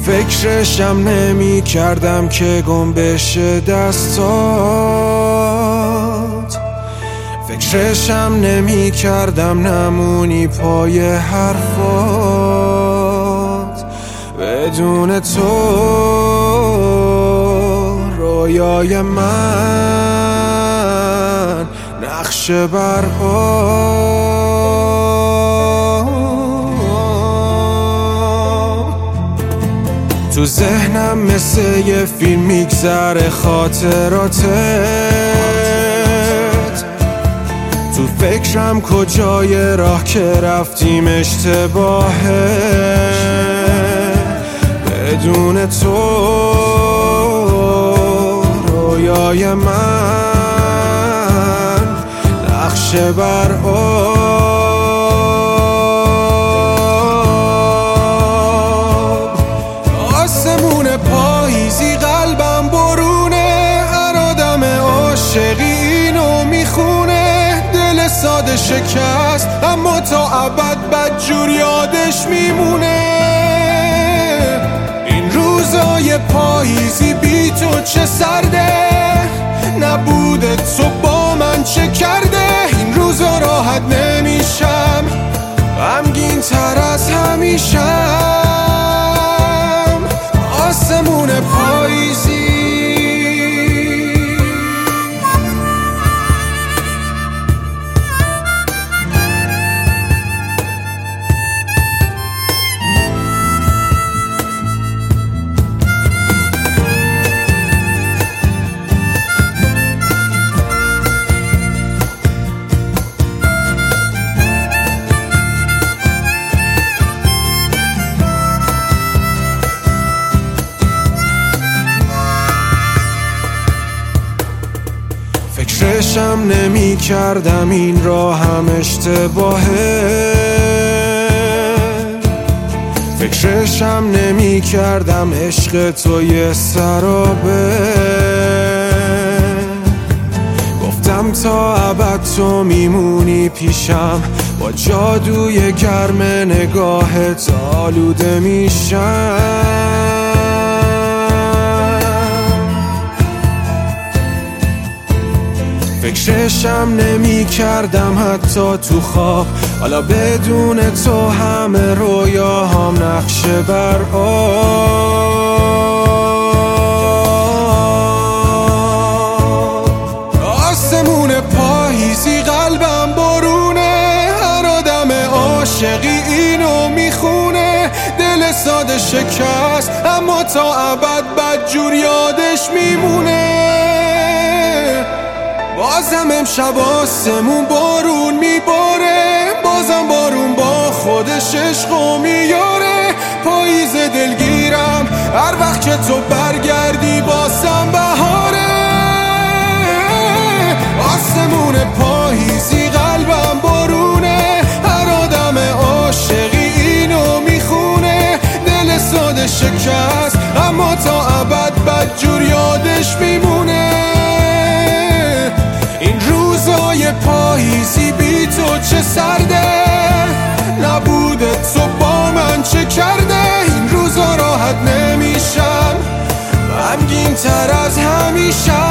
فکرشم نمی کردم که گم بشه دستات، فکرشم نمی کردم نمونی پای حرفات. بدون تو رویای من نقش برها. تو ذهنم مثل یه فیلم میگذره خاطراتت، تو فکرم کجای راه که رفتیم اشتباهه. بدون تو رویای من نقش برها. آسمون پاییزی قلبم برونه، هر آدم عاشقی اینو میخونه. دل ساده شکست اما تا ابد بدجور یادش میمونه. این روزای پاییزی بی تو چه سرده، نبود تو با من چه کرده. این روزا راحت نمیشم، غمگین تر از همیشم. آسمون پاییزی فکرشم نمی کردم این راه هم اشتباهه، فکرشم نمی کردم عشق تو یه سرابه. گفتم تا ابد تو میمونی پیشم، با جادوی گرم نگاهت آلوده میشم. فکرشم نمی کردم حتی تو خواب، حالا بدون تو همه رویاهام نقش برآب. آسمون پاییزی قلبم برونه، هر آدم عاشقی اینو میخونه. دل ساده شکست اما تا ابد بدجور یادش میمونه. بازم امشب آسمون بارون میباره، بازم بارون با خودش عشقو میاره. پاییز دلگیرم هر وقت که تو برگردی بازم بهاره. آسمون پاییزی قلبم بارونه، هر آدم عاشقی اینو میخونه. دل ساده شکست اما تا ابد بدجور یادش میمونه. پاییزی بی تو چه سرده، نبود تو با من چه کرده. این روزا راحت نمیشم، غمگین تر از همیشه.